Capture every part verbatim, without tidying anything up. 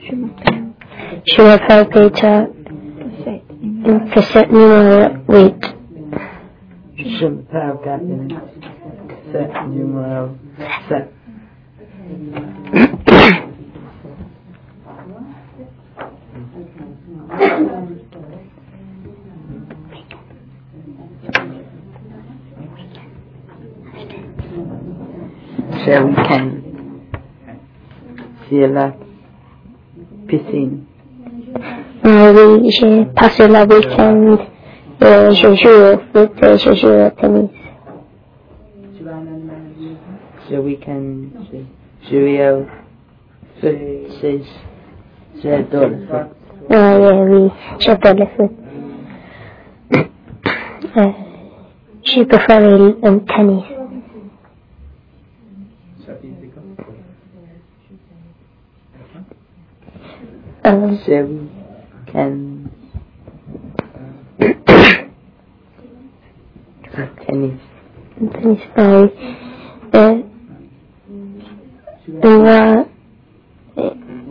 Je m'appelle Peter. Cassette numéro huit. Je m'appelle Catherine. Cassette numéro sept. C'est le week-end. C'est la piscine. Euh, oui, j'ai passé le week-end. Euh, je joue au foot et je joue au tennis. Ce week-end, j'ai joué au foot. C'est, j'adore le foot. Euh, oui, oui, j'adore le foot. Euh, j'ai préféré le le tennis. Euh, Ce week-end, le tennis. le tennis, euh, oui. Euh, moi, euh,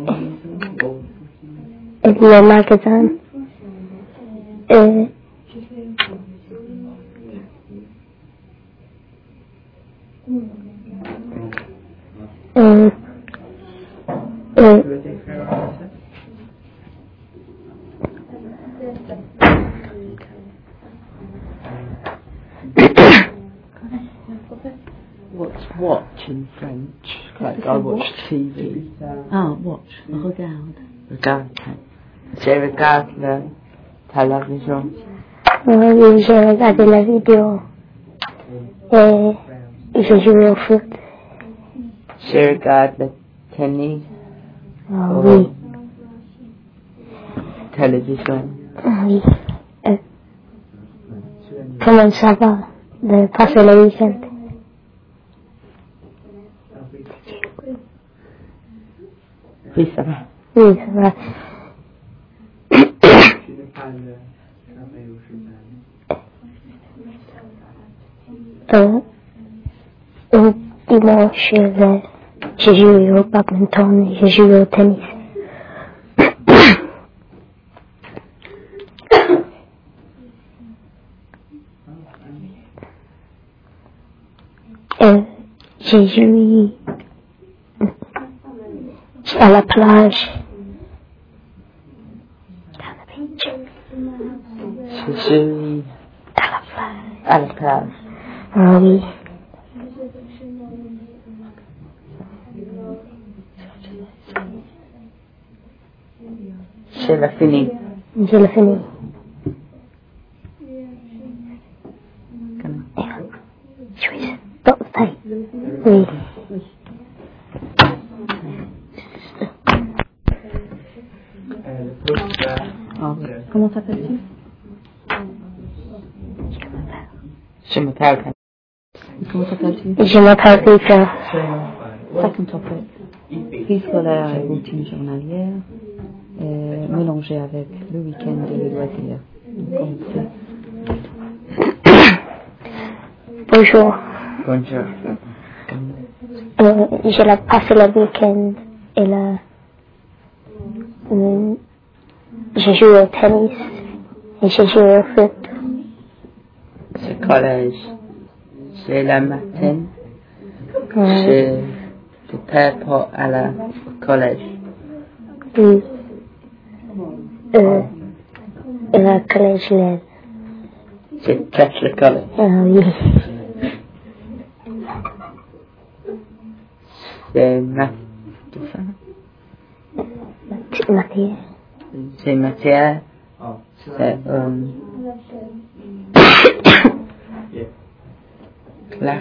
le magasin. Euh, euh, euh, What's watch in French? Like I watch T V. Ah, watch, regarde. Regarde. Je regarde la télévision. euh, oui, j'ai regardé la vidéo. Et je joue au foot. Je regarde le tennis. Ah, oui. Télévision. Ah, oui. Euh, comment ça va de passer le week-end? Oui, ça va. Oui, ça va. euh, au dimanche, je vais- j'ai joué au badminton et j'ai joué au tennis. euh, j'ai joué à la plage. Je suis À la plage. à la plage. Ah oui. Je l'ai fini. Je l'ai fini. Je suis parfait. Oui. Ah, oui. Comment t'appelles-tu? Je m'appelle Catherine. Comment t'appelles-tu? Je m'appelle Peter. Second topic. Vie scolaire et routine journalière, euh, mélangée avec le week-end et les loisirs. Commencez. Bonjour. Bonjour. Euh, j'ai passé le week-end et là, euh, j'ai joué au tennis et j'ai joué au foot. C'est collège. C'est le matin. Euh, Je je prépare à la collège. oui. Euh, et le collège là. Je prête le collège. Ah oui. C'est ma... Mathieu. C'est matière. C'est um, classe.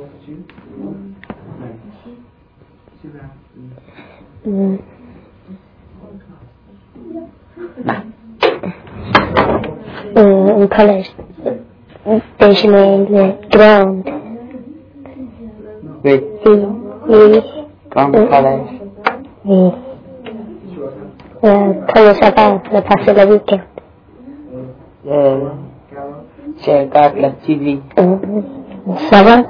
Euh, Bah. euh, un collège. Déjeuner le ground. Oui. Oui. Oui. Comme Euh, collège. Oui. Euh, comment ça va de passer le week-end? Euh, je regarde la T V. Euh, ça va?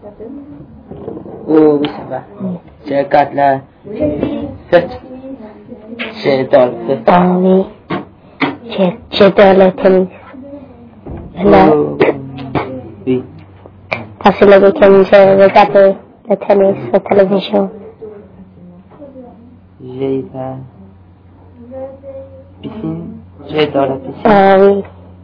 Oh oui, ça va. Je regarde la fête. J'adore le foot. Ah oui. J'ai- J'adore le tennis. Là, Oh, oui. passé le week-end, j'ai regardé le tennis sur télévision. J'ai la piscine. J'adore la piscine. Ah oui.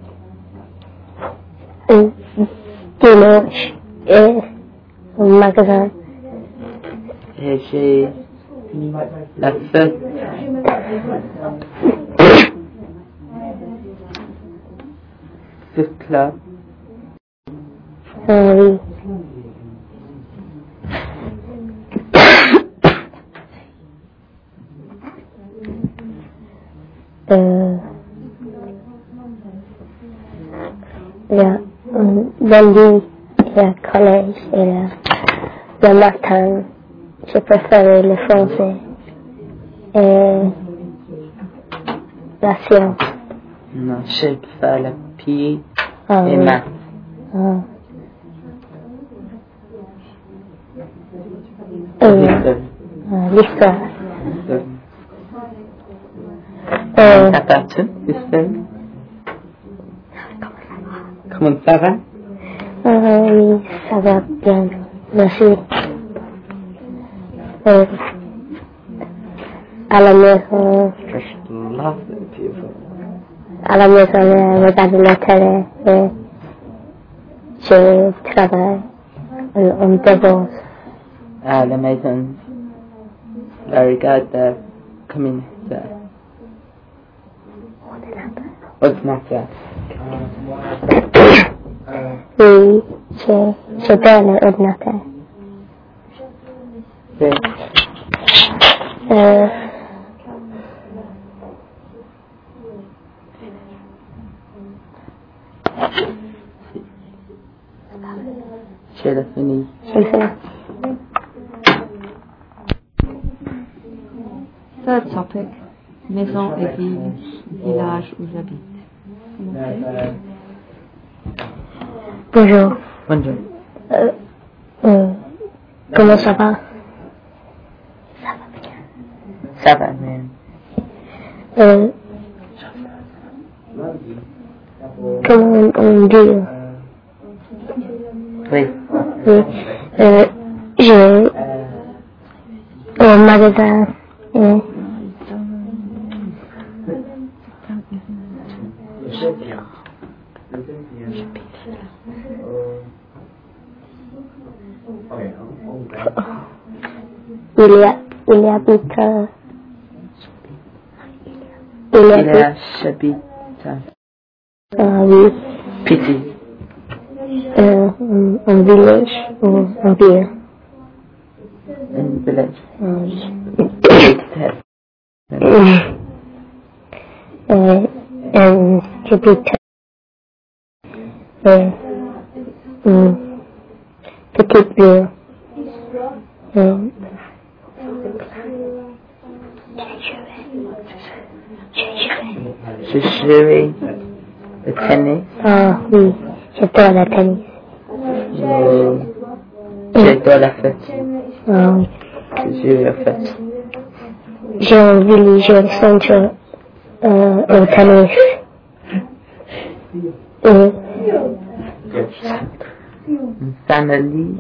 Un dimanche, et au magasin. Et j'ai la fête. Foot club. Ah oui. Euh, il y a un lundi, il y a collège et là, le matin, j'ai préféré le français et la science. Non, je fais la pied Ah et oui. maths. Ah. Et L'histoire. euh, l'histoire. Comment Euh, ça va-tu, l'histoire? Comment ça va? ah oui, ça va bien. Merci. Euh, à la maison, Just love it, beautiful. à la maison, je regarde la télé et je travaille en divorce. À la maison, je regarde comme ça. Ordinateur. Oui, je, j'adore l'ordinateur. C'est Euh, j'ai la fini. je le fais. Third topic, maison et ville, village où j'habite. Bonjour. Bonjour. Euh, euh, comment ça va? Ça va bien. Euh, comment on dit? Oui. Oui. Euh, j'ai un magasin. Euh, il y a, il y habite, euh, il y Il habite, a j'habite euh, oui, petit. euh, un, un village ou un ville. Un village. Euh, oui. Petit. Euh, euh, j'habite, euh, une petite ville. Euh, Je jouais le tennis. ah oui, j'adore la tennis. Euh, J'adore la fête. Ah oui. Je joue la fête. J'ai un village au centre euh, au tennis. Et Une famille.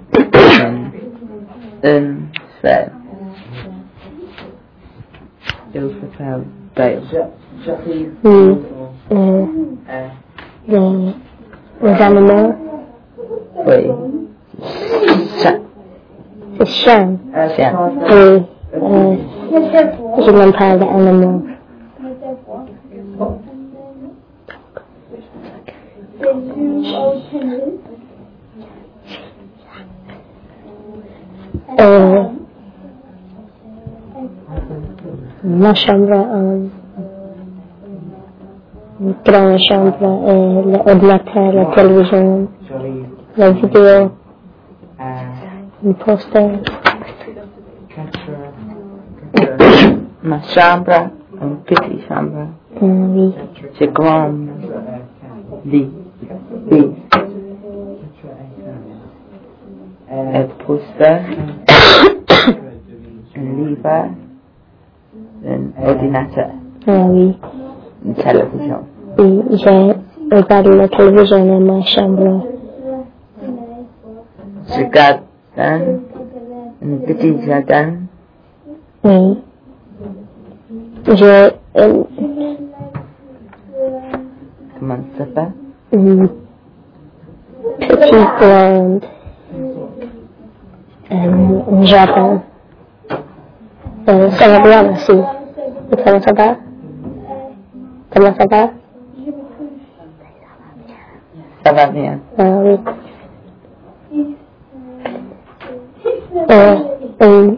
Un frère. Il s'appelle Dale. oui, euh, les, les animaux, Oui. Chat. c'est chien. Chien. Oui, euh, je n'aime pas les animaux. Euh, ma chambre, euh, une grande chambre, et l'ordinateur, la télévision, la vidéo, une poster. Ma chambre, une petite chambre. Euh, oui, C'est grand lit. Oui. Un poster. Un livre. un ordinateur, Ah oui. une télévision. Oui, j'ai regardé la télévision dans ma chambre. Je garde un, un petit jardin. Oui. J'ai un, Comment ça s'appelle? une petite grande un, un jardin. Euh, ça va bien aussi. Et comment ça va? Comment ça va? Ça va bien. Ah oui. Euh, un,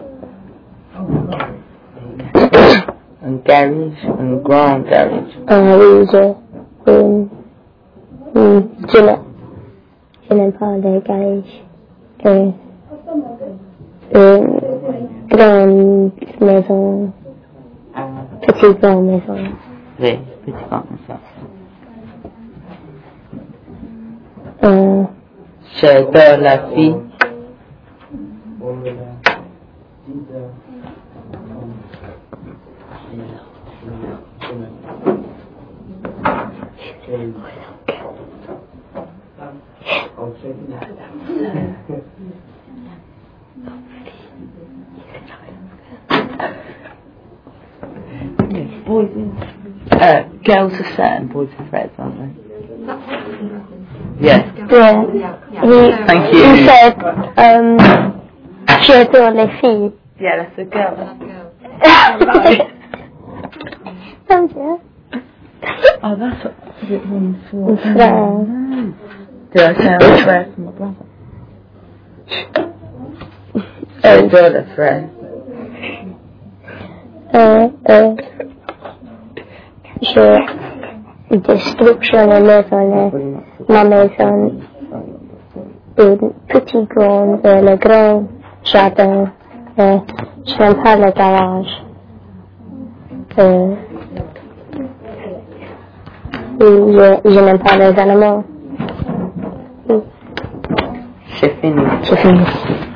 Un garage, un grand garage. ah oui, j'ai une, une, je n'ai, je n'aime pas les garages. Euh, une grande maison, petite grande maison. Oui, petit grand ça. Euh, J'adore la fille. Boys and uh, girls are set and boys are threads, aren't they? Yeah. yeah. He, Thank you. He said, um, j'adore les filles. Yeah, that's a girl. Thank you. Oh, that's what it means for. Une frère. Do I sound like a friend from my brother? J'adore le frère. Euh, euh, je, destruction de maison, ma maison, une petite grande, euh, le grand jardin, euh, je n'aime pas le garage. Euh, oui, je, je n'aime pas les animaux. Oui. C'est fini. C'est fini.